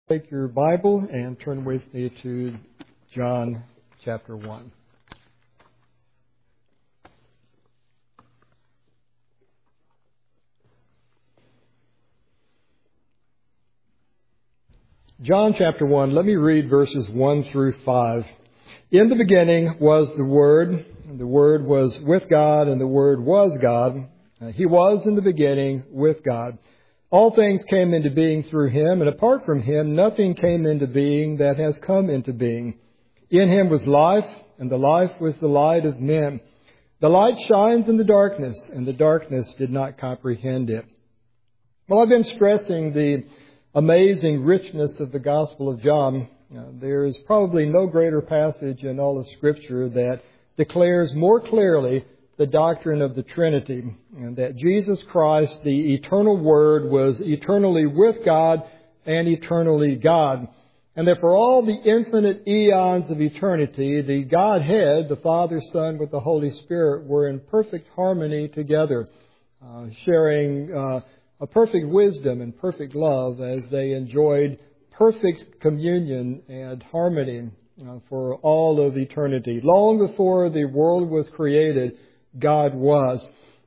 Take your Bible and turn with me to John chapter 1. John chapter 1, let me read verses 1 through 5. In the beginning was the Word, and the Word was with God, and the Word was God. He was in the beginning with God. All things came into being through Him, and apart from Him, nothing came into being that has come into being. In Him was life, and the life was the light of men. The light shines in the darkness, and the darkness did not comprehend it. Well, I've been stressing the amazing richness of the Gospel of John. There is probably no greater passage in all of Scripture that declares more clearly the doctrine of the Trinity, and that Jesus Christ, the eternal Word, was eternally with God and eternally God. And that for all the infinite eons of eternity, the Godhead, the Father, Son, with the Holy Spirit, were in perfect harmony together, sharing a perfect wisdom and perfect love as they enjoyed perfect communion and harmony for all of eternity. Long before the world was created, God was.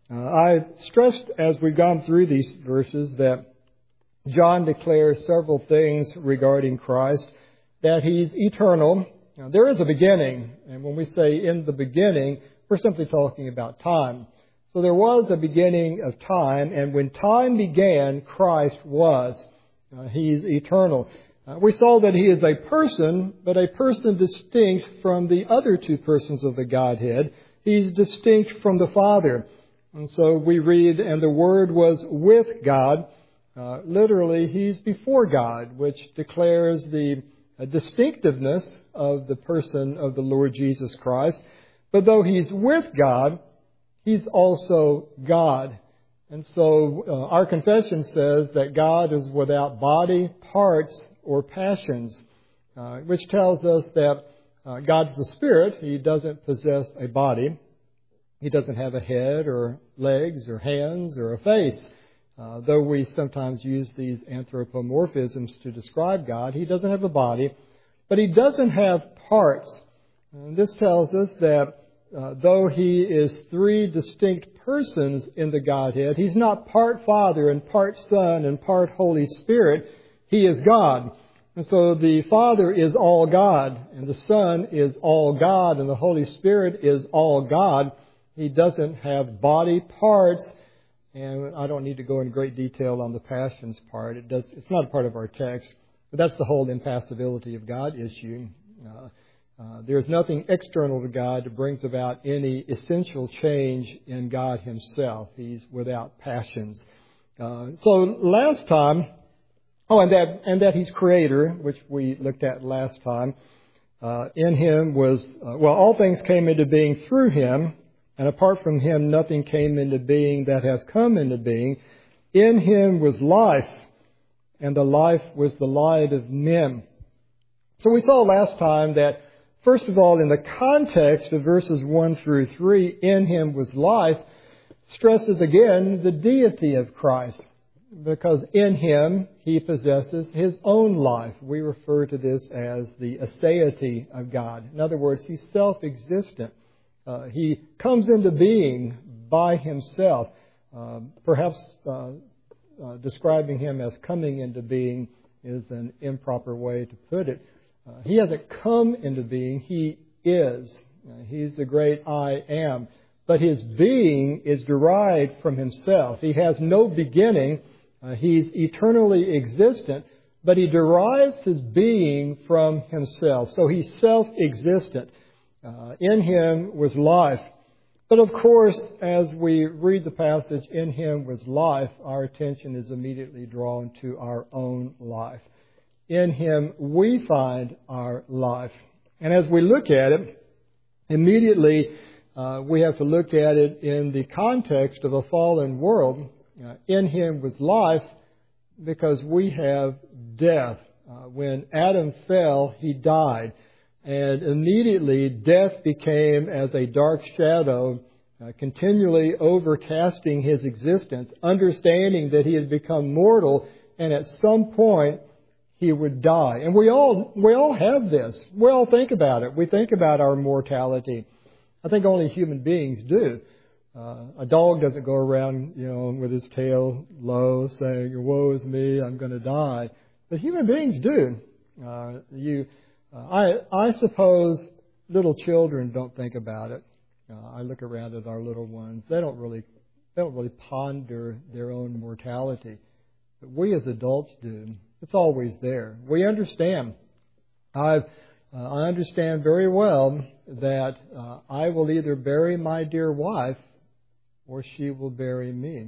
I stressed as we've gone through these verses that John declares several things regarding Christ, that He's eternal. Now, there is a beginning, and when we say in the beginning, we're simply talking about time. So there was a beginning of time, and when time began, Christ was. He's eternal. We saw that He is a person, but a person distinct from the other two persons of the Godhead. He's distinct from the Father. And so we read, and the Word was with God. Literally, He's before God, which declares the distinctiveness of the person of the Lord Jesus Christ. But though He's with God, He's also God. And so our confession says that God is without body, parts, or passions, which tells us that God's the Spirit. He doesn't possess a body. He doesn't have a head or legs or hands or a face. Though we sometimes use these anthropomorphisms to describe God, He doesn't have a body, but He doesn't have parts. And this tells us that though He is three distinct persons in the Godhead, He's not part Father and part Son and part Holy Spirit. He is God. And so the Father is all God, and the Son is all God, and the Holy Spirit is all God. He doesn't have body parts, and I don't need to go in great detail on the passions part. It's not a part of our text, but that's the whole impassibility of God issue. There's nothing external to God that brings about any essential change in God Himself. He's without passions. So last time, and that He's Creator, which we looked at last time. In Him was, all things came into being through Him, and apart from Him, nothing came into being that has come into being. In Him was life, and the life was the light of men. So we saw last time that, first of all, in the context of verses 1 through 3, in Him was life, stresses again the deity of Christ. Because in Him, He possesses His own life. We refer to this as the aseity of God. In other words, He's self-existent. He comes into being by Himself. Perhaps describing Him as coming into being is an improper way to put it. He hasn't come into being. He is. He's the great I am. But His being is derived from Himself. He has no beginning. He's eternally existent, but He derives His being from Himself. So He's self-existent. In Him was life. But of course, as we read the passage, in Him was life, our attention is immediately drawn to our own life. In Him we find our life. And as we look at it, immediately we have to look at it in the context of a fallen world. In Him was life because we have death. When Adam fell, he died. And immediately death became as a dark shadow, continually overcasting his existence, understanding that he had become mortal, and at some point He would die. And we all have this. We all think about it. We think about our mortality. I think only human beings do. A dog doesn't go around, with his tail low saying, "Woe is me, I'm going to die." But human beings do. I suppose little children don't think about it. I look around at our little ones. They don't really ponder their own mortality. But we as adults do. It's always there. We understand. I understand very well that I will either bury my dear wife or she will bury me.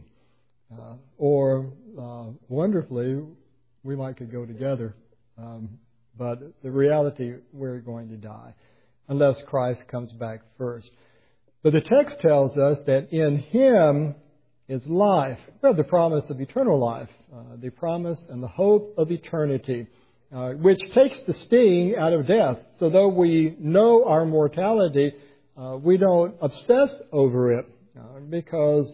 Or wonderfully, we might could go together. But the reality, we're going to die unless Christ comes back first. But the text tells us that in Him is life. We have the promise of eternal life, the promise and the hope of eternity, which takes the sting out of death. So though we know our mortality, we don't obsess over it because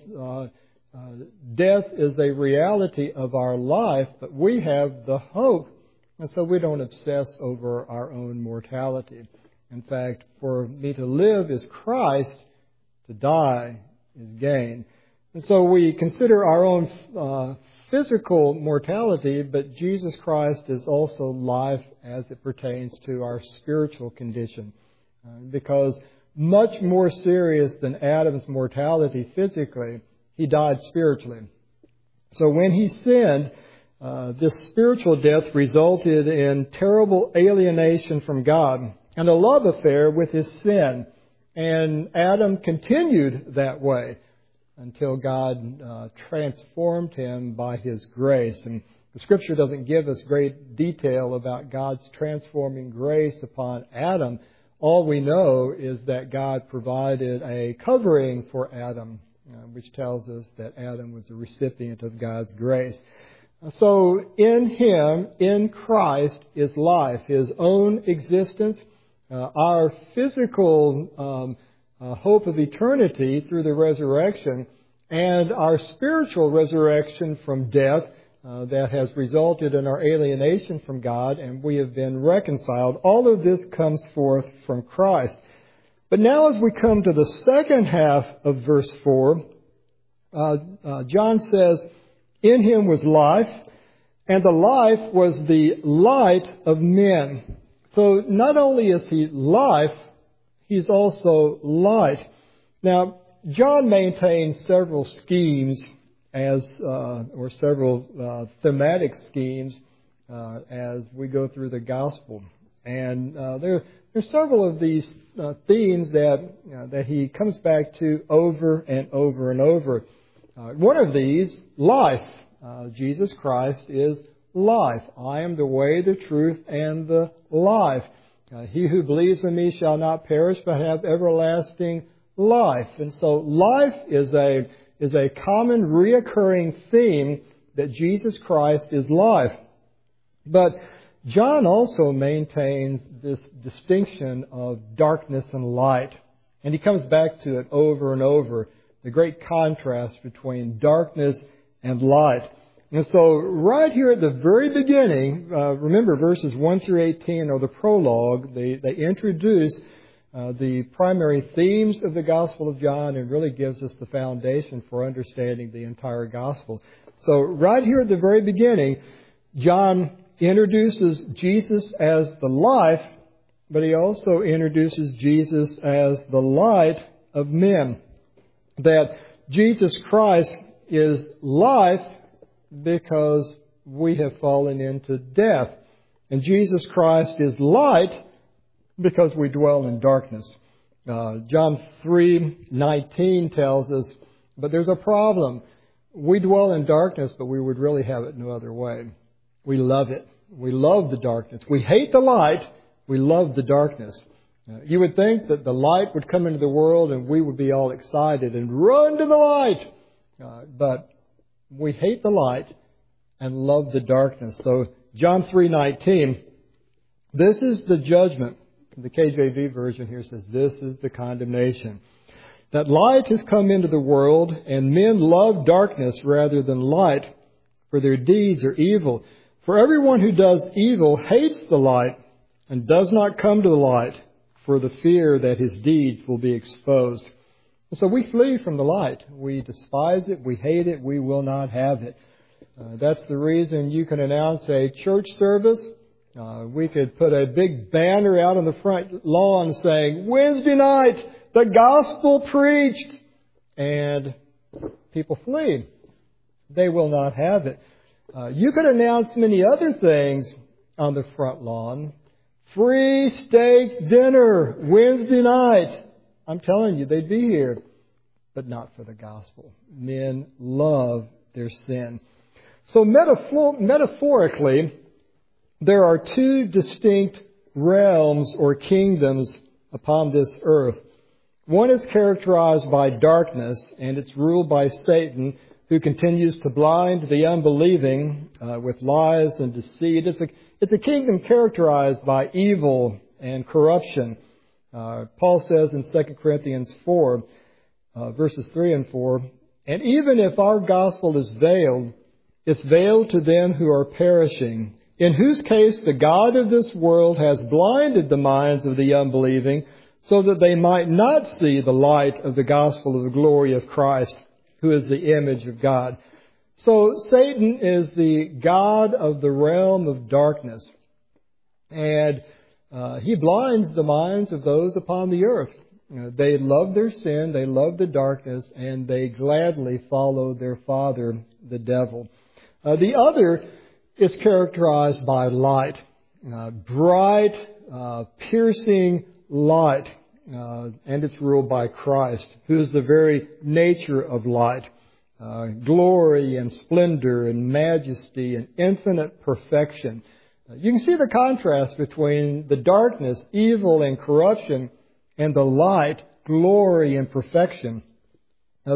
death is a reality of our life, but we have the hope, and so we don't obsess over our own mortality. In fact, for me to live is Christ, to die is gain. And so we consider our own physical mortality, but Jesus Christ is also life as it pertains to our spiritual condition. Because much more serious than Adam's mortality physically, he died spiritually. So when he sinned, this spiritual death resulted in terrible alienation from God and a love affair with his sin. And Adam continued that way until God transformed him by His grace. And the Scripture doesn't give us great detail about God's transforming grace upon Adam. All we know is that God provided a covering for Adam, which tells us that Adam was a recipient of God's grace. So in Him, in Christ, is life, His own existence, our physical hope of eternity through the resurrection, and our spiritual resurrection from death that has resulted in our alienation from God, and we have been reconciled. All of this comes forth from Christ. But now as we come to the second half of verse 4, John says, "In Him was life, and the life was the light of men." So not only is He life, He's also light. Now, John maintains several schemes or several thematic schemes as we go through the gospel. And there's several of these themes that he comes back to over and over and over. One of these, life. Jesus Christ is life. "I am the way, the truth, and the life. He who believes in me shall not perish, but have everlasting life." And so life is a common reoccurring theme, that Jesus Christ is life. But John also maintains this distinction of darkness and light. And he comes back to it over and over, the great contrast between darkness and light. And so right here at the very beginning, remember verses 1 through 18 are the prologue. They introduce the primary themes of the Gospel of John and really gives us the foundation for understanding the entire Gospel. So right here at the very beginning, John introduces Jesus as the life, but he also introduces Jesus as the light of men. That Jesus Christ is life because we have fallen into death. And Jesus Christ is light because we dwell in darkness. John 3:19 tells us, but there's a problem. We dwell in darkness, but we would really have it no other way. We love it. We love the darkness. We hate the light. We love the darkness. You would think that the light would come into the world and we would be all excited and run to the light. But we hate the light and love the darkness. So John 3:19, this is the judgment. The KJV version here says, this is the condemnation. That light has come into the world, and men love darkness rather than light, for their deeds are evil. For everyone who does evil hates the light and does not come to the light for the fear that his deeds will be exposed. And so we flee from the light. We despise it. We hate it. We will not have it. That's the reason you can announce a church service. We could put a big banner out on the front lawn saying, Wednesday night, the gospel preached. And people flee. They will not have it. You could announce many other things on the front lawn. Free steak dinner Wednesday night. I'm telling you, they'd be here. But not for the gospel. Men love their sin. So metaphorically, there are two distinct realms or kingdoms upon this earth. One is characterized by darkness, and it's ruled by Satan, who continues to blind the unbelieving with lies and deceit. It's a kingdom characterized by evil and corruption. Paul says in 2 Corinthians 4, verses 3 and 4, and even if our gospel is veiled, it's veiled to them who are perishing, in whose case the God of this world has blinded the minds of the unbelieving, so that they might not see the light of the gospel of the glory of Christ, who is the image of God. So Satan is the god of the realm of darkness. And he blinds the minds of those upon the earth. They love their sin, they love the darkness, and they gladly follow their father, the devil. The other is characterized by light. Bright, piercing light. And it's ruled by Christ, who is the very nature of light. Glory and splendor and majesty and infinite perfection. You can see the contrast between the darkness, evil and corruption, and the light, glory and perfection. Now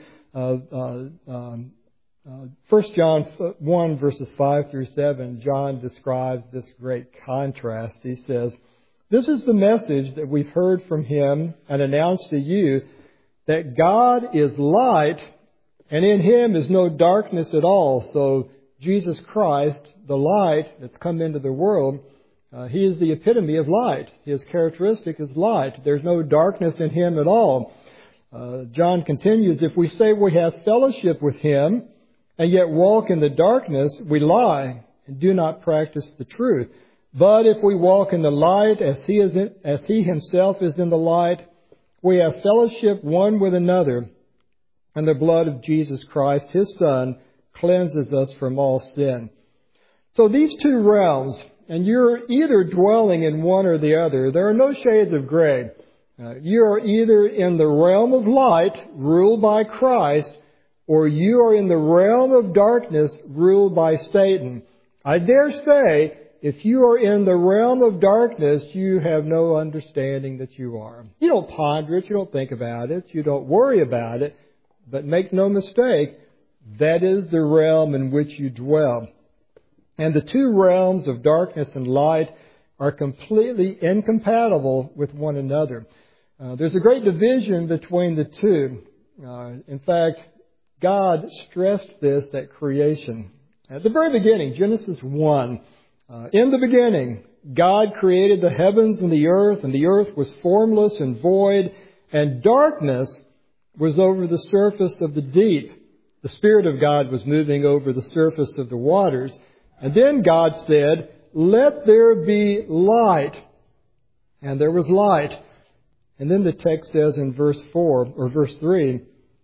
1 John 1 verses 5 through 7, John describes this great contrast. He says, this is the message that we've heard from Him and announced to you, that God is light, and in Him is no darkness at all. So Jesus Christ, the light that's come into the world, He is the epitome of light. His characteristic is light. There's no darkness in Him at all. John continues, if we say we have fellowship with Him and yet walk in the darkness, we lie and do not practice the truth. But if we walk in the light as He Himself is in the light, we have fellowship one with another, and the blood of Jesus Christ, His Son, cleanses us from all sin. So these two realms, and you're either dwelling in one or the other. There are no shades of gray. You are either in the realm of light, ruled by Christ, or you are in the realm of darkness, ruled by Satan. I dare say, if you are in the realm of darkness, you have no understanding that you are. You don't ponder it, you don't think about it, you don't worry about it, but make no mistake, that is the realm in which you dwell. And the two realms of darkness and light are completely incompatible with one another. There's a great division between the two. In fact, God stressed this at creation. At the very beginning, Genesis 1, in the beginning, God created the heavens and the earth was formless and void, and darkness was over the surface of the deep. The Spirit of God was moving over the surface of the waters. And then God said, let there be light. And there was light. And then the text says in verse 4, or verse 3,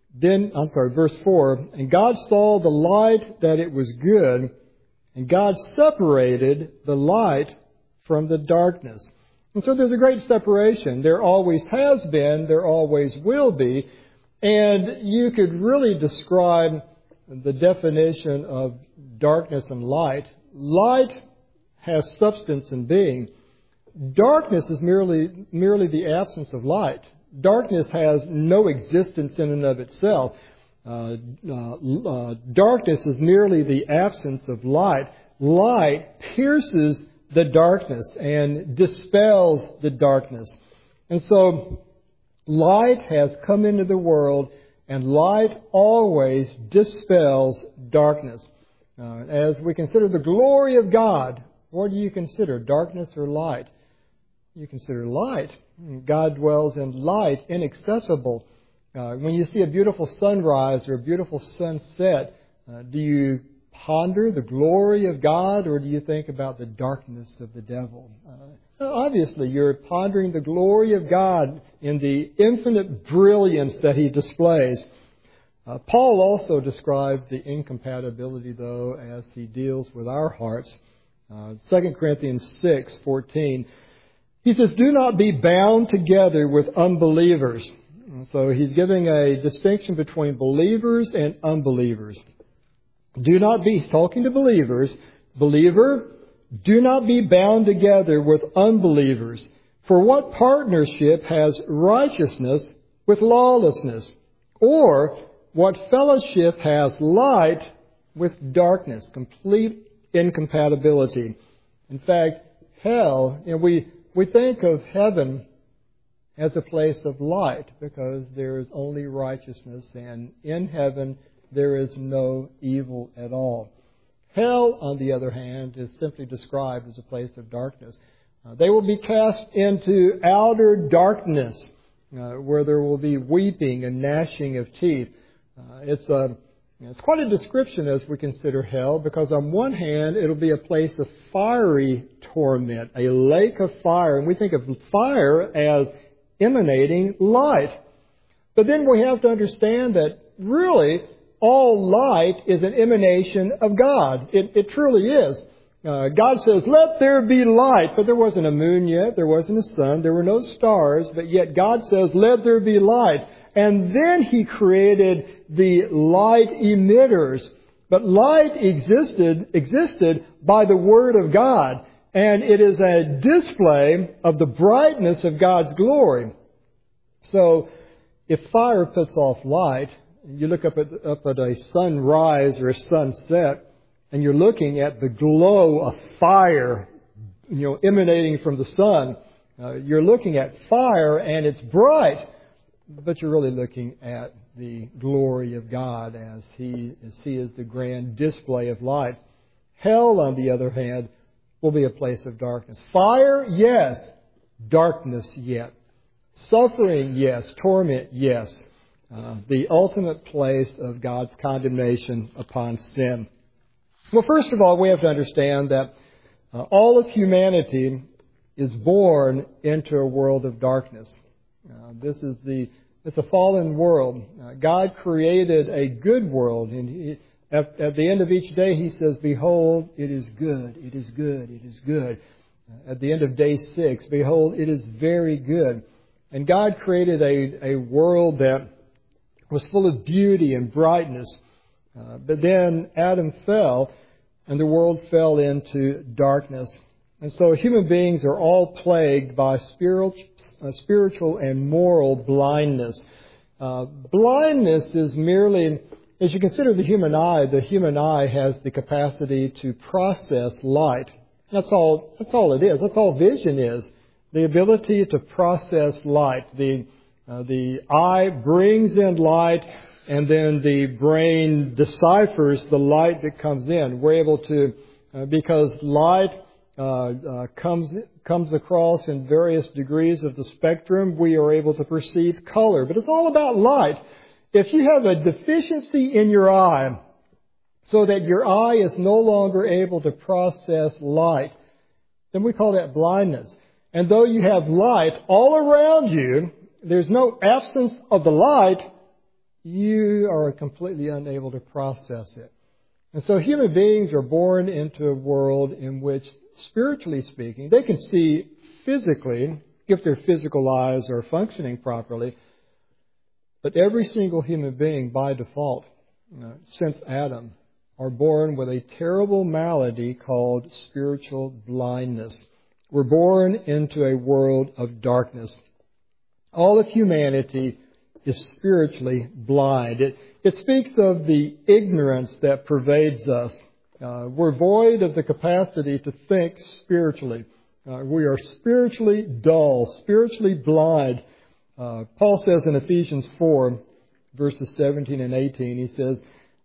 verse 4, and God saw the light that it was good, and God separated the light from the darkness. And so there's a great separation. There always has been, there always will be. And you could really describe the definition of darkness and light. Light has substance and being. Darkness is merely the absence of light. Darkness has no existence in and of itself. Darkness is merely the absence of light. Light pierces the darkness and dispels the darkness. And so light has come into the world, and light always dispels darkness. As we consider the glory of God, what do you consider, darkness or light? You consider light. God dwells in light, inaccessible. When you see a beautiful sunrise or a beautiful sunset, do you ponder the glory of God, or do you think about the darkness of the devil? Obviously, you're pondering the glory of God in the infinite brilliance that He displays. Paul also describes the incompatibility, though, as he deals with our hearts. 2 Corinthians 6:14, he says, "Do not be bound together with unbelievers." So he's giving a distinction between believers and unbelievers. He's talking to believers. Believer, do not be bound together with unbelievers. For what partnership has righteousness with lawlessness? Or what fellowship has light with darkness? Complete incompatibility. In fact, hell, we think of heaven as a place of light because there is only righteousness, and in heaven there is no evil at all. Hell, on the other hand, is simply described as a place of darkness. They will be cast into outer darkness, where there will be weeping and gnashing of teeth. It's quite a description as we consider hell, because on one hand, it'll be a place of fiery torment, a lake of fire, and we think of fire as emanating light. But then we have to understand that really all light is an emanation of God. It truly is. God says, "Let there be light," but there wasn't a moon yet, there wasn't a sun, there were no stars, but yet God says, "Let there be light." And then He created the light emitters. But light existed by the Word of God. And it is a display of the brightness of God's glory. So, if fire puts off light, you look up at a sunrise or a sunset, and you're looking at the glow of fire, emanating from the sun. You're looking at fire and it's bright, but you're really looking at the glory of God as He is the grand display of light. Hell, on the other hand, will be a place of darkness. Fire, yes. Darkness, yet. Suffering, yes. Torment, yes. The ultimate place of God's condemnation upon sin. Well, first of all, we have to understand that all of humanity is born into a world of darkness. It's a fallen world. God created a good world, and at the end of each day He says, "Behold, it is good, it is good, it is good." At the end of day 6, "Behold, it is very good." And God created a world that was full of beauty and brightness. But then Adam fell, and the world fell into darkness. And so human beings are all plagued by spiritual and moral blindness. Blindness is merely, as you consider the human eye has the capacity to process light. That's all it is. That's all vision is. The ability to process light. The eye brings in light, and then the brain deciphers the light that comes in. We're able to, because light comes across in various degrees of the spectrum, we are able to perceive color. But it's all about light. If you have a deficiency in your eye, so that your eye is no longer able to process light, then we call that blindness. And though you have light all around you, there's no absence of the light, you are completely unable to process it. And so human beings are born into a world in which, spiritually speaking, they can see physically, if their physical eyes are functioning properly. But every single human being, by default, since Adam, are born with a terrible malady called spiritual blindness. We're born into a world of darkness. All of humanity is spiritually blind. It speaks of the ignorance that pervades us. We're void of the capacity to think spiritually. We are spiritually dull, spiritually blind. Paul says in Ephesians 4, verses 17 and 18, he says,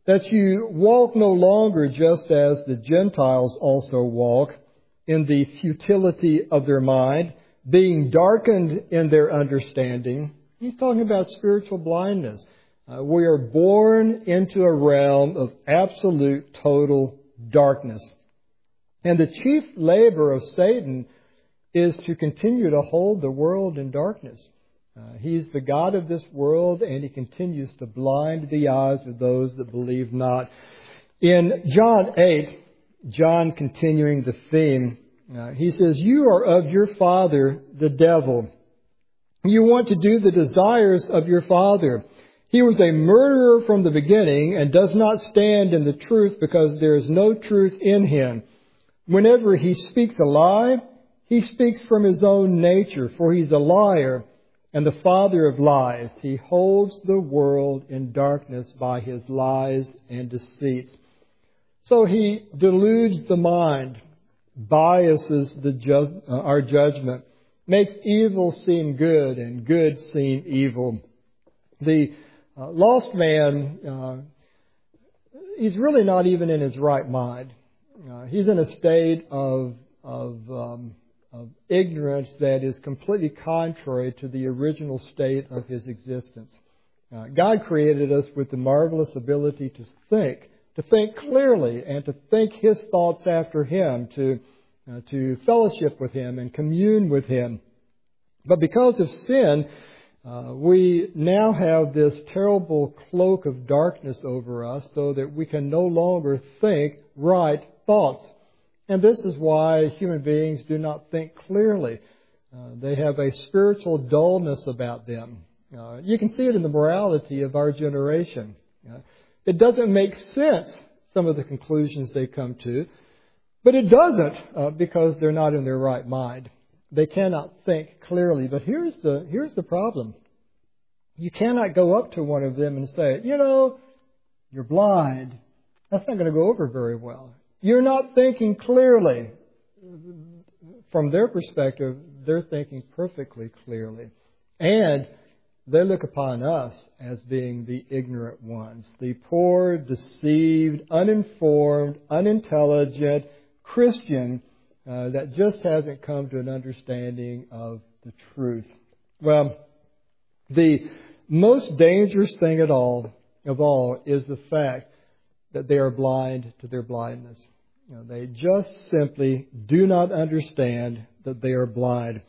that you walk no longer just as the Gentiles also walk, in the futility of their mind, being darkened in their understanding. He's talking about spiritual blindness. We are born into a realm of absolute, total darkness. And the chief labor of Satan is to continue to hold the world in darkness. He's the God of this world, and he continues to blind the eyes of those that believe not. In John 8, John continuing the theme, he says, "You are of your father, the devil. You want to do the desires of your father. He was a murderer from the beginning and does not stand in the truth because there is no truth in him. Whenever he speaks a lie, he speaks from his own nature, for he's a liar and the father of lies. He holds the world in darkness by his lies and deceits." So he deludes the mind, biases our judgment, makes evil seem good and good seem evil. The lost man, he's really not even in his right mind. He's in a state of ignorance that is completely contrary to the original state of his existence. God created us with the marvelous ability to think clearly, and to think his thoughts after him, to fellowship with him and commune with him. But because of sin, we now have this terrible cloak of darkness over us, so that we can no longer think right thoughts. And this is why human beings do not think clearly. They have a spiritual dullness about them. You can see it in the morality of our generation. It doesn't make sense, some of the conclusions they come to, but it doesn't because they're not in their right mind. They cannot think clearly. But here's the problem. You cannot go up to one of them and say, you're blind. That's not going to go over very well. You're not thinking clearly. From their perspective, they're thinking perfectly clearly. And they look upon us as being the ignorant ones, the poor, deceived, uninformed, unintelligent Christian that just hasn't come to an understanding of the truth. Well, the most dangerous thing of all is the fact that they are blind to their blindness. They just simply do not understand that they are blind.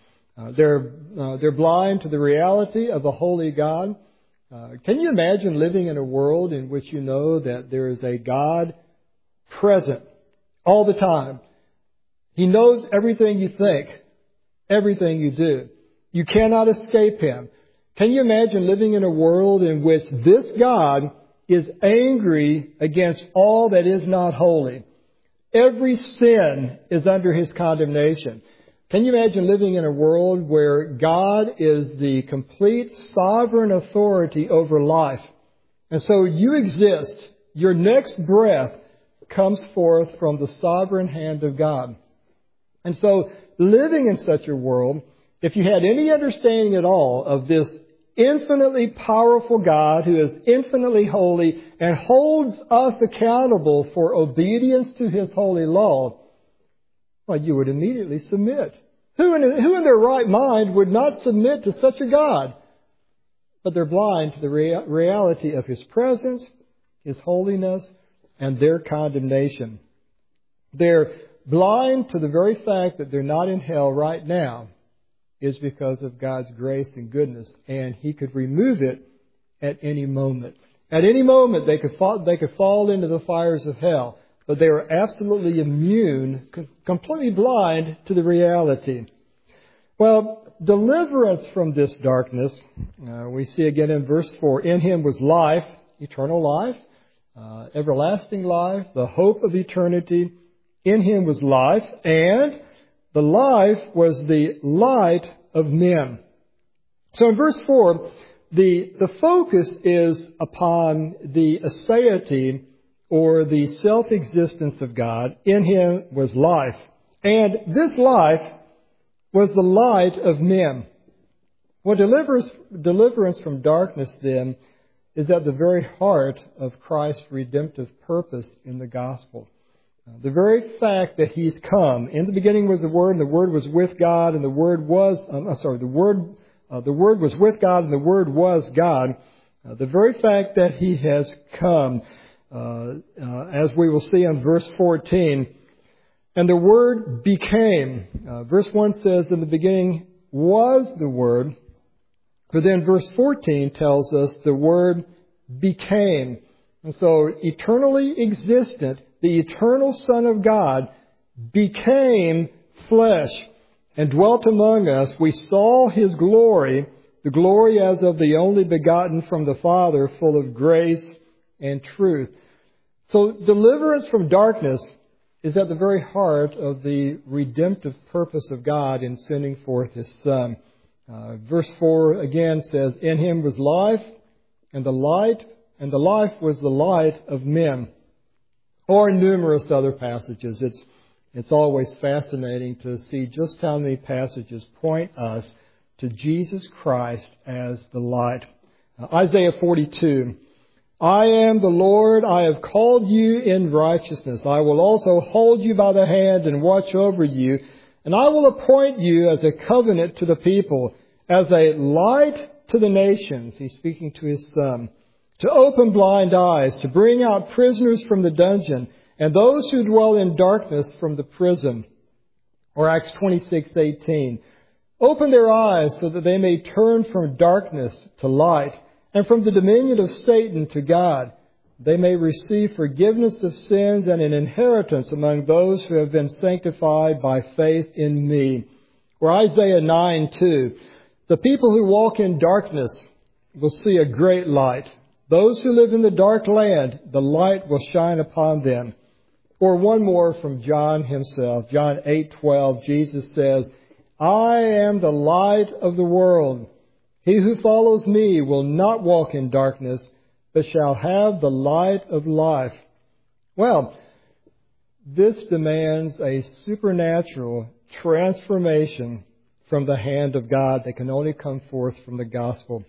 They're blind to the reality of the holy God. Can you imagine living in a world in which you know that there is a God present all the time? He knows everything you think, everything you do. You cannot escape him. Can you imagine living in a world in which this God is angry against all that is not holy? Every sin is under his condemnation. Can you imagine living in a world where God is the complete sovereign authority over life? And so you exist. Your next breath comes forth from the sovereign hand of God. And so living in such a world, if you had any understanding at all of this infinitely powerful God who is infinitely holy and holds us accountable for obedience to his holy law, well, you would immediately submit. Who in their right mind would not submit to such a God? But they're blind to the reality of his presence, his holiness, and their condemnation. They're blind to the very fact that they're not in hell right now is because of God's grace and goodness, and he could remove it at any moment. At any moment, they could fall into the fires of hell. But they are absolutely immune, completely blind to the reality. Well, deliverance from this darkness, we see again in verse 4, in him was life, eternal life, everlasting life, the hope of eternity. In him was life, and the life was the light of men. So in verse 4, the focus is upon the aseity, or the self-existence of God. In him was life. And this life was the light of men. Well, deliverance from darkness, then, is at the very heart of Christ's redemptive purpose in the gospel. The very fact that He's come. In the beginning was the Word, and the Word was with God, and the Word was, the Word was with God, and the Word was God. The very fact that He has come, as we will see in verse 14, and the Word became. Verse 1 says, in the beginning was the Word. But then verse 14 tells us the Word became. And so eternally existent, the eternal Son of God became flesh and dwelt among us. We saw His glory, the glory as of the only begotten from the Father, full of grace and truth. So deliverance from darkness is at the very heart of the redemptive purpose of God in sending forth His Son. Verse 4 again says, in Him was life, and the life was the light of men. Or numerous other passages. It's always fascinating to see just how many passages point us to Jesus Christ as the light. Isaiah 42, I am the Lord, I have called you in righteousness. I will also hold you by the hand and watch over you. And I will appoint you as a covenant to the people, as a light to the nations. He's speaking to His Son. To open blind eyes, to bring out prisoners from the dungeon, and those who dwell in darkness from the prison. Or Acts 26:18. Open their eyes so that they may turn from darkness to light, and from the dominion of Satan to God. They may receive forgiveness of sins and an inheritance among those who have been sanctified by faith in me. Or Isaiah 9:2. The people who walk in darkness will see a great light. Those who live in the dark land, the light will shine upon them. Or one more from John himself. John 8:12, Jesus says, I am the light of the world. He who follows me will not walk in darkness, but shall have the light of life. Well, this demands a supernatural transformation from the hand of God that can only come forth from the gospel.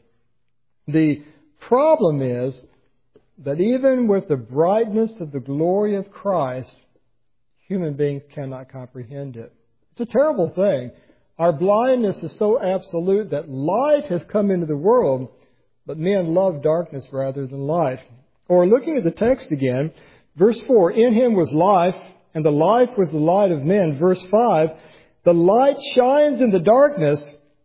The problem is that even with the brightness of the glory of Christ, human beings cannot comprehend it. It's a terrible thing. Our blindness is so absolute that light has come into the world, but men love darkness rather than light. Or looking at the text again, verse 4, in Him was life, and the life was the light of men. Verse 5, the light shines in the darkness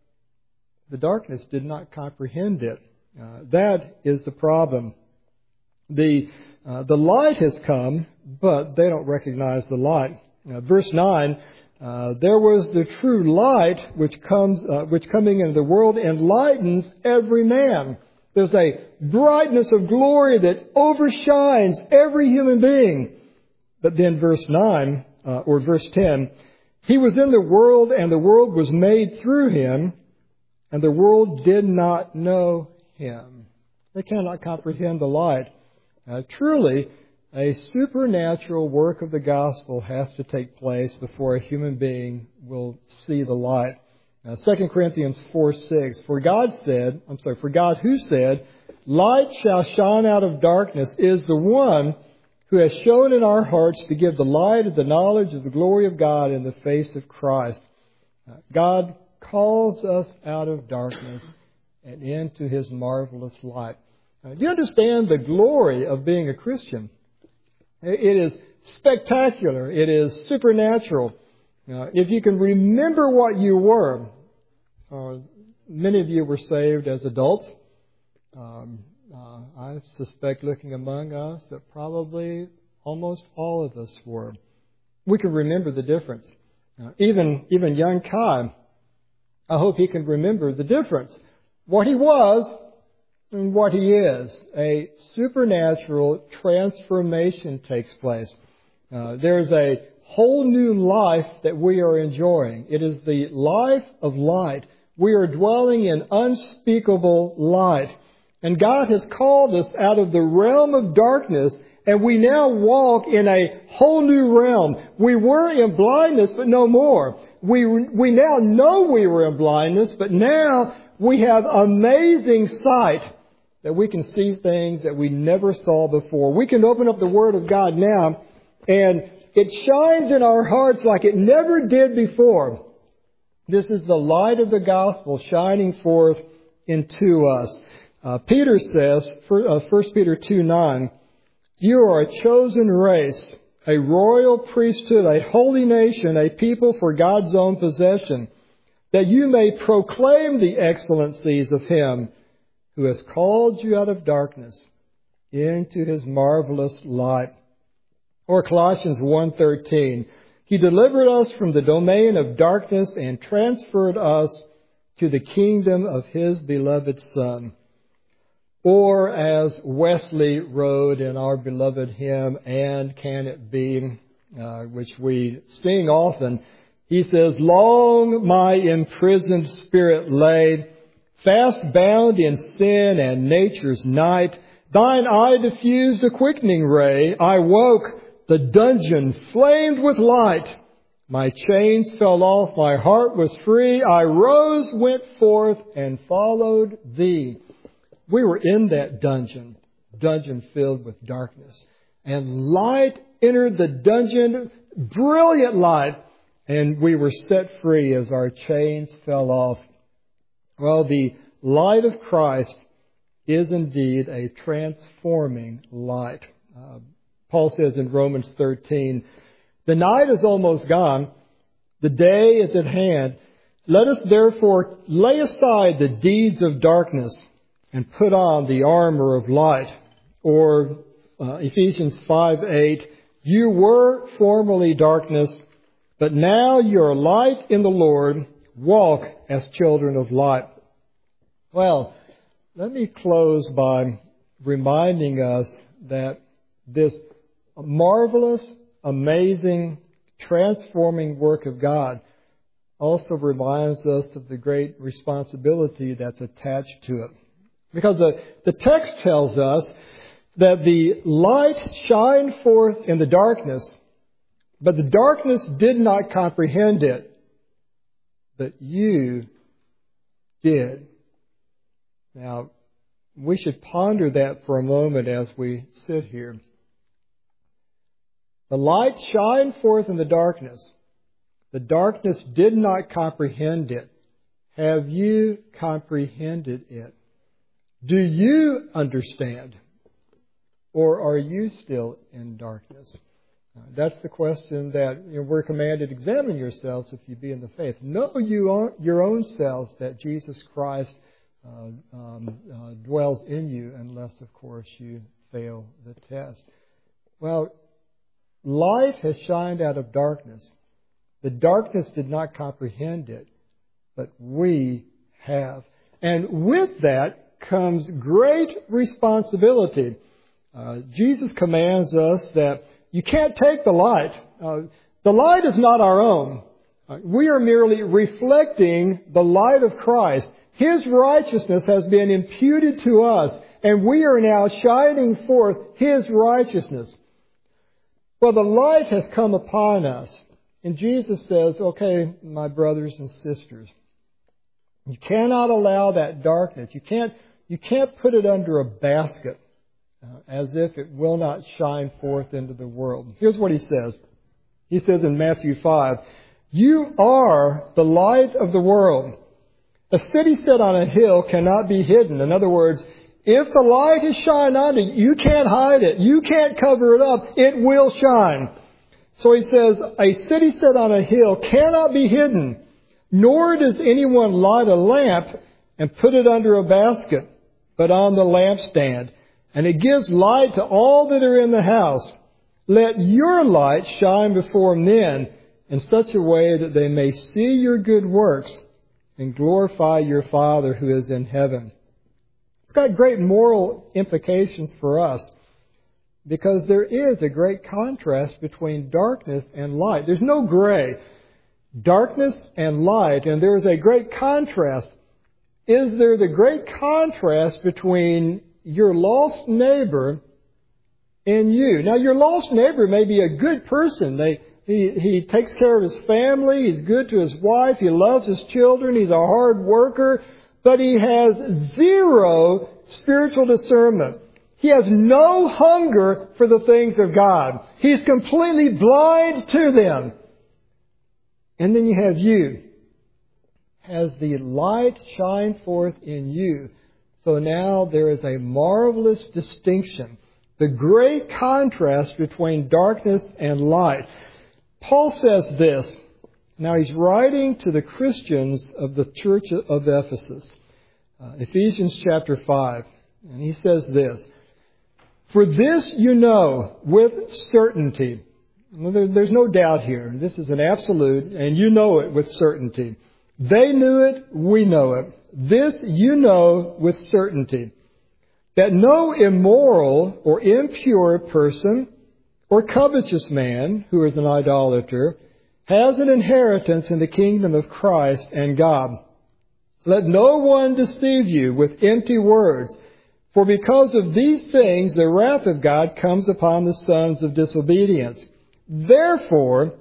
did not comprehend it. That is the problem. The light has come, but they don't recognize the light. Verse 9, there was the true light which coming into the world enlightens every man. There's a brightness of glory that overshines every human being. But then verse 9, or verse 10, He was in the world, and the world was made through Him, and the world did not know Him. They cannot comprehend the light. Truly, a supernatural work of the gospel has to take place before a human being will see the light. 2 Corinthians 4:6, For God who said, light shall shine out of darkness, is the one who has shown in our hearts to give the light of the knowledge of the glory of God in the face of Christ. God calls us out of darkness and into His marvelous light. Do you understand the glory of being a Christian? It is spectacular. It is supernatural. If you can remember what you were, many of you were saved as adults. I suspect, looking among us, that probably almost all of us were. We can remember the difference. Even young Kai, I hope he can remember the difference. What he was and what he is. A supernatural transformation takes place. There's a whole new life that we are enjoying. It is the life of light. We are dwelling in unspeakable light. And God has called us out of the realm of darkness, and we now walk in a whole new realm. We were in blindness, but no more. We now know we were in blindness, but now we have amazing sight. that we can see things that we never saw before. We can open up the Word of God now, and it shines in our hearts like it never did before. This is the light of the gospel shining forth into us. Peter says, 1 Peter 2:9, "You are a chosen race, a royal priesthood, a holy nation, a people for God's own possession, that you may proclaim the excellencies of Him who has called you out of darkness into His marvelous light." Or Colossians 1:13, "He delivered us from the domain of darkness and transferred us to the kingdom of His beloved Son." Or as Wesley wrote in our beloved hymn, "And Can It Be?" Which we sing often, he says, "Long my imprisoned spirit lay, fast bound in sin and nature's night. Thine eye diffused a quickening ray. I woke, the dungeon flamed with light. My chains fell off, my heart was free. I rose, went forth, and followed Thee." We were in that dungeon filled with darkness. And light entered the dungeon, brilliant light, and we were set free as our chains fell off. Well, the light of Christ is indeed a transforming light. Paul says in Romans 13, "The night is almost gone, the day is at hand. Let us therefore lay aside the deeds of darkness and put on the armor of light." Or Ephesians 5:8, "You were formerly darkness, but now you are light in the Lord. Walk as children of light." Well, let me close by reminding us that this marvelous, amazing, transforming work of God also reminds us of the great responsibility that's attached to it. Because the text tells us that the light shined forth in the darkness, but the darkness did not comprehend it. But you did. Now, we should ponder that for a moment as we sit here. The light shined forth in the darkness. The darkness did not comprehend it. Have you comprehended it? Do you understand? Or are you still in darkness? That's the question that we're commanded to examine yourselves if you be in the faith. Know your own selves that Jesus Christ dwells in you, unless, of course, you fail the test. Well, light has shined out of darkness. The darkness did not comprehend it, but we have. And with that comes great responsibility. Jesus commands us that you can't take the light. The light is not our own. We are merely reflecting the light of Christ. His righteousness has been imputed to us, and we are now shining forth His righteousness. Well, the light has come upon us. And Jesus says, okay, my brothers and sisters, you cannot allow that darkness. You can't put it under a basket as if it will not shine forth into the world. Here's what He says. He says in Matthew 5, "You are the light of the world. A city set on a hill cannot be hidden." In other words, if the light has shined on it, you can't hide it. You can't cover it up. It will shine. So He says, a city set on a hill cannot be hidden, nor does anyone light a lamp and put it under a basket, but on the lampstand. And it gives light to all that are in the house. Let your light shine before men in such a way that they may see your good works and glorify your Father who is in heaven. It's got great moral implications for us, because there is a great contrast between darkness and light. There's no gray. Darkness and light, and there's a great contrast. Is there the great contrast between your lost neighbor and you? Now, your lost neighbor may be a good person. He takes care of his family. He's good to his wife. He loves his children. He's a hard worker. But he has zero spiritual discernment. He has no hunger for the things of God. He's completely blind to them. And then you have you. Has the light shine forth in you. So now there is a marvelous distinction. The great contrast between darkness and light. Paul says this. Now he's writing to the Christians of the church of Ephesus. Ephesians chapter 5. And he says this. For this you know with certainty. Well, there's no doubt here. This is an absolute, and you know it with certainty. They knew it, we know it. This you know with certainty. That no immoral or impure person or covetous man who is an idolater has an inheritance in the kingdom of Christ and God. Let no one deceive you with empty words. For because of these things, the wrath of God comes upon the sons of disobedience. Therefore,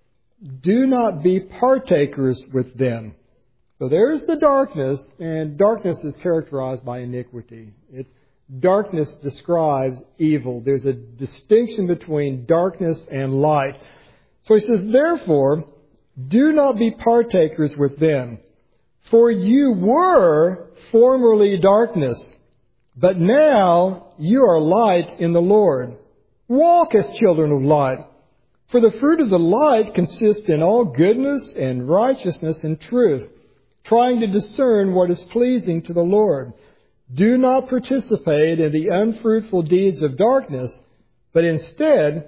do not be partakers with them. So there's the darkness, and darkness is characterized by iniquity. Darkness describes evil. There's a distinction between darkness and light. So he says, therefore, do not be partakers with them. For you were formerly darkness, but now you are light in the Lord. Walk as children of light. For the fruit of the light consists in all goodness and righteousness and truth, trying to discern what is pleasing to the Lord. Do not participate in the unfruitful deeds of darkness, but instead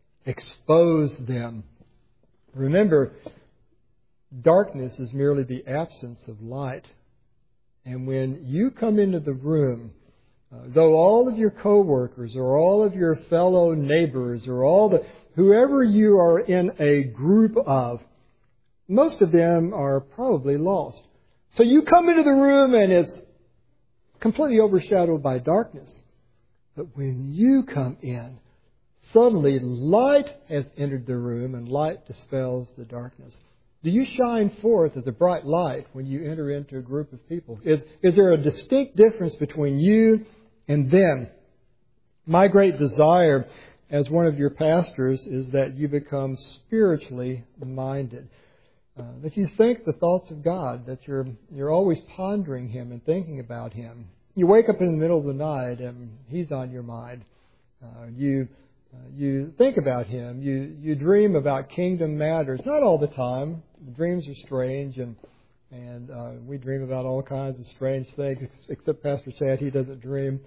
expose them. Remember, darkness is merely the absence of light. And when you come into the room, though all of your coworkers or all of your fellow neighbors or whoever you are in a group of, most of them are probably lost. So you come into the room and it's completely overshadowed by darkness. But when you come in, suddenly light has entered the room and light dispels the darkness. Do you shine forth as a bright light when you enter into a group of people? Is there a distinct difference between you and them? My great desire as one of your pastors is that you become spiritually minded. That you think the thoughts of God, that you're always pondering Him and thinking about Him. You wake up in the middle of the night and He's on your mind. You think about Him. You dream about kingdom matters. Not all the time. Dreams are strange, and we dream about all kinds of strange things. Except Pastor Chad, he doesn't dream.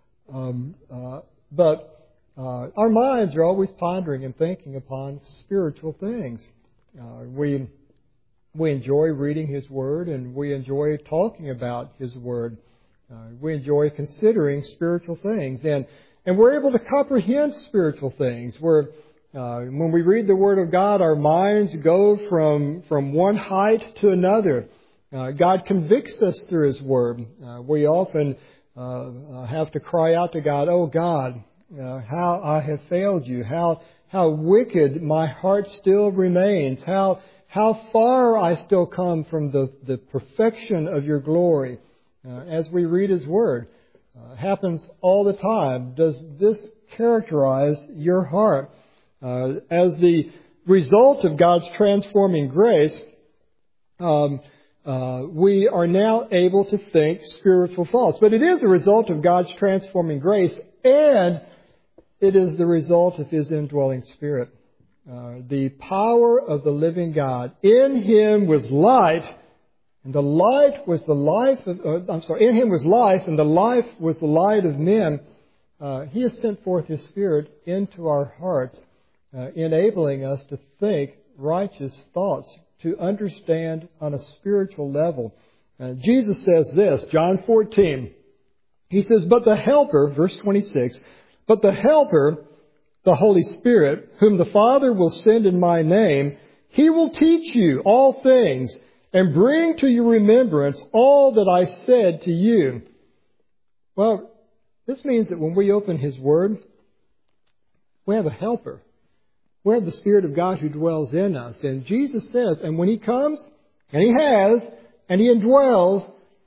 But our minds are always pondering and thinking upon spiritual things. We enjoy reading His Word, and we enjoy talking about His Word. We enjoy considering spiritual things, and we're able to comprehend spiritual things. When we read the Word of God, our minds go from one height to another. God convicts us through His Word. We often have to cry out to God, "Oh God, how I have failed You! How wicked my heart still remains! How far I still come from the perfection of Your glory." As we read His Word, happens all the time. Does this characterize your heart? As the result of God's transforming grace, we are now able to think spiritual thoughts. But it is the result of God's transforming grace, and it is the result of His indwelling Spirit. The power of the living God. In Him was light, and the light was the life of... in Him was life, and the life was the light of men. He has sent forth His Spirit into our hearts, enabling us to think righteous thoughts, to understand on a spiritual level. Jesus says this, John 14. He says, "But the Helper," verse 26, "but the Helper, the Holy Spirit, whom the Father will send in My name, He will teach you all things and bring to your remembrance all that I said to you." Well, this means that when we open His Word, we have a helper. We have the Spirit of God who dwells in us. And Jesus says, and when He comes, and He has, and He indwells,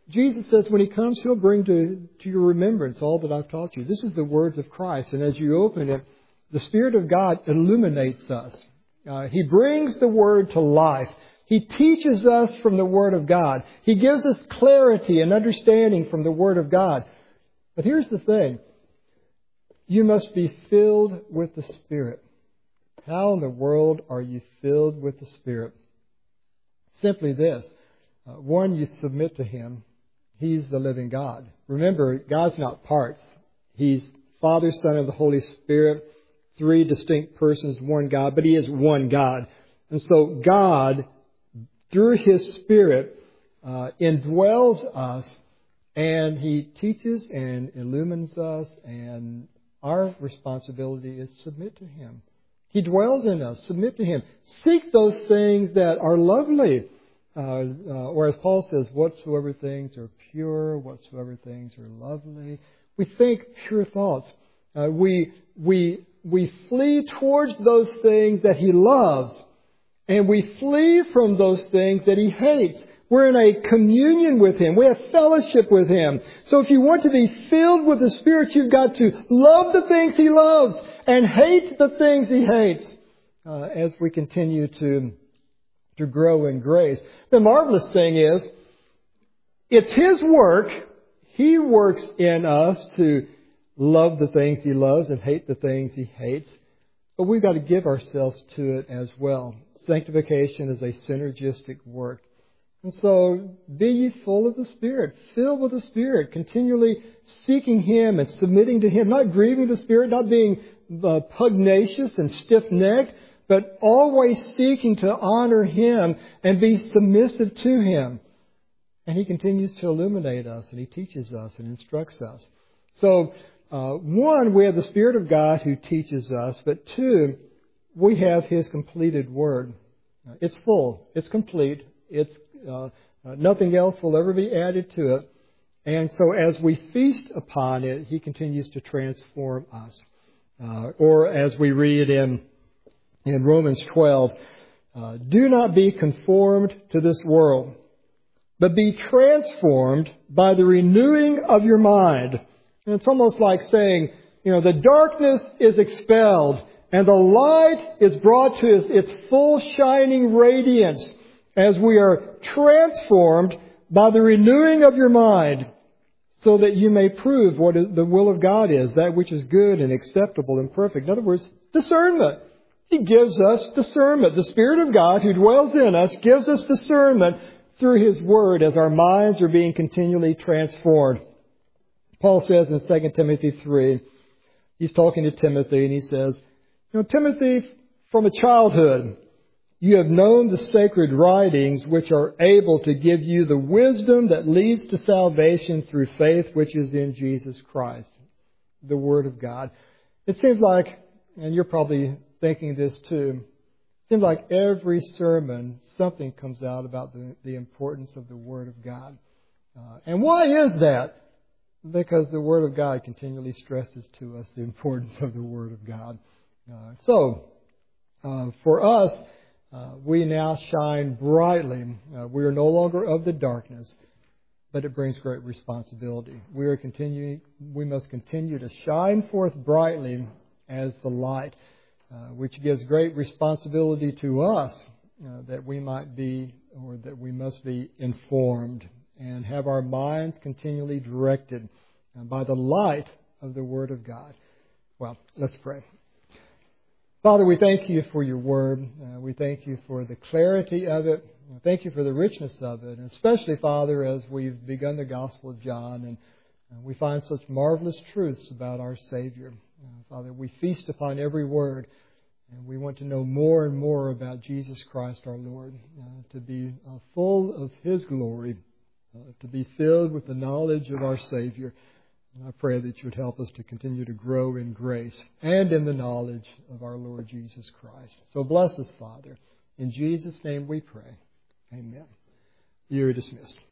Jesus says when He comes, He'll bring to your remembrance all that I've taught you. This is the words of Christ. And as you open it, the Spirit of God illuminates us. He brings the Word to life. He teaches us from the Word of God. He gives us clarity and understanding from the Word of God. But here's the thing. You must be filled with the Spirit. How in the world are you filled with the Spirit? Simply this. One, you submit to Him. He's the living God. Remember, God's not parts. He's Father, Son, and the Holy Spirit. 3 distinct persons, one God, but He is one God. And so God, through His Spirit, indwells us, and He teaches and illumines us, and our responsibility is to submit to Him. He dwells in us. Submit to Him. Seek those things that are lovely. Or as Paul says, whatsoever things are pure, whatsoever things are lovely. We think pure thoughts. We flee towards those things that He loves. And we flee from those things that He hates. We're in a communion with Him. We have fellowship with Him. So if you want to be filled with the Spirit, you've got to love the things He loves and hate the things He hates. As we continue to grow in grace. The marvelous thing is, it's His work. He works in us to love the things He loves and hate the things He hates. But we've got to give ourselves to it as well. Sanctification is a synergistic work. And so, be ye full of the Spirit, filled with the Spirit, continually seeking Him and submitting to Him, not grieving the Spirit, not being pugnacious and stiff-necked, but always seeking to honor Him and be submissive to Him. And He continues to illuminate us, and He teaches us and instructs us. So, one, we have the Spirit of God who teaches us, but two, we have His completed Word. It's full. It's complete. It's nothing else will ever be added to it. And so as we feast upon it, He continues to transform us. Or as we read in Romans 12, do not be conformed to this world, but be transformed by the renewing of your mind. And it's almost like saying, the darkness is expelled and the light is brought to its full shining radiance as we are transformed by the renewing of your mind, so that you may prove what the will of God is, that which is good and acceptable and perfect. In other words, discernment. He gives us discernment. The Spirit of God who dwells in us gives us discernment through His Word as our minds are being continually transformed. Paul says in 2 Timothy 3, he's talking to Timothy and he says, Timothy, from a childhood, you have known the sacred writings which are able to give you the wisdom that leads to salvation through faith which is in Jesus Christ. The Word of God. It seems like, and you're probably thinking this too, it seems like every sermon something comes out about the importance of the Word of God. And why is that? Because the Word of God continually stresses to us the importance of the Word of God. For us, we now shine brightly. We are no longer of the darkness, but it brings great responsibility. We must continue to shine forth brightly as the light, which gives great responsibility to us that we might be, or that we must be informed and have our minds continually directed by the light of the Word of God. Well, let's pray. Father, we thank You for Your Word. We thank You for the clarity of it. Thank You for the richness of it. And especially, Father, as we've begun the Gospel of John and we find such marvelous truths about our Savior. Father, we feast upon every word. And we want to know more and more about Jesus Christ our Lord, to be full of His glory, to be filled with the knowledge of our Savior. And I pray that You would help us to continue to grow in grace and in the knowledge of our Lord Jesus Christ. So bless us, Father. In Jesus' name we pray. Amen. You are dismissed.